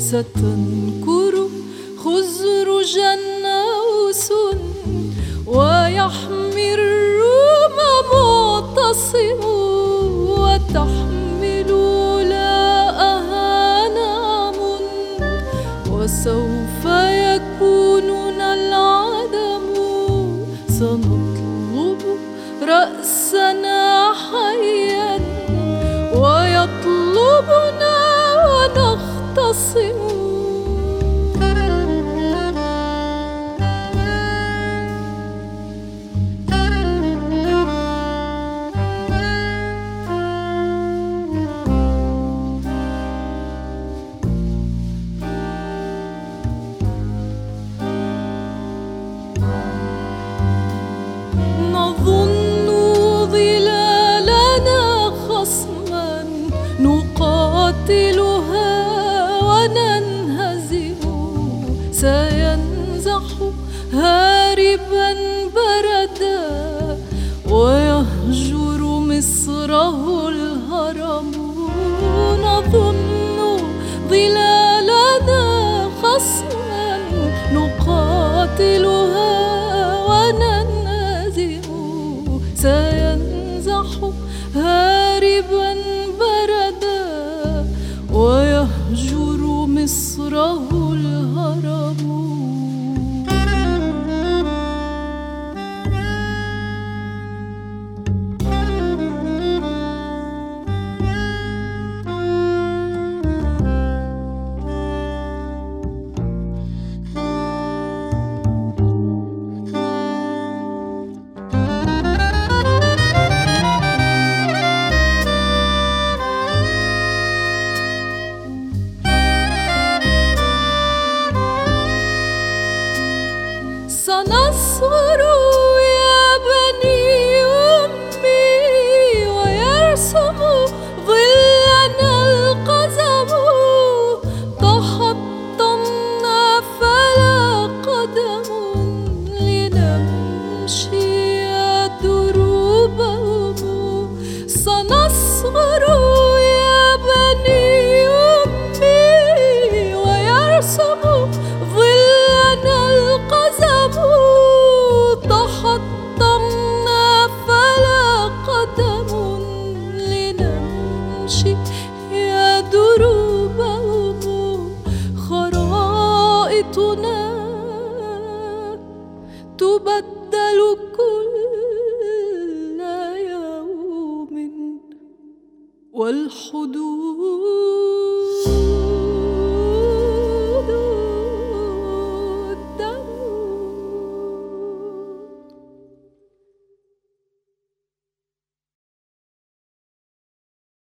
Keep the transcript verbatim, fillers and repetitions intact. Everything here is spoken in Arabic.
ستنكر خزرج النوس ويحمي الروم معتصم وتحمل لاءها نعم وسوف يكوننا العدم سنطلب رأسنا حيا ويطلبنا ونختصم نظن ظلالنا خصما نقاتلها وننهزم سينزح هاربا بردا ويهجر مصره الهرم نظن ظلالنا خصما نقاتلها سينزح هاربا بردا ويهجر مصره الهرم سنصغر يا بني أمي ويرسم ظلنا القزم تحطمنا فلا قدم لنمشي دروبهم سنصغر يا بني أمي ويرسم ظلنا القزم تحطمنا فلا قدم لنمشي يا دروبهم خرائطنا تبدل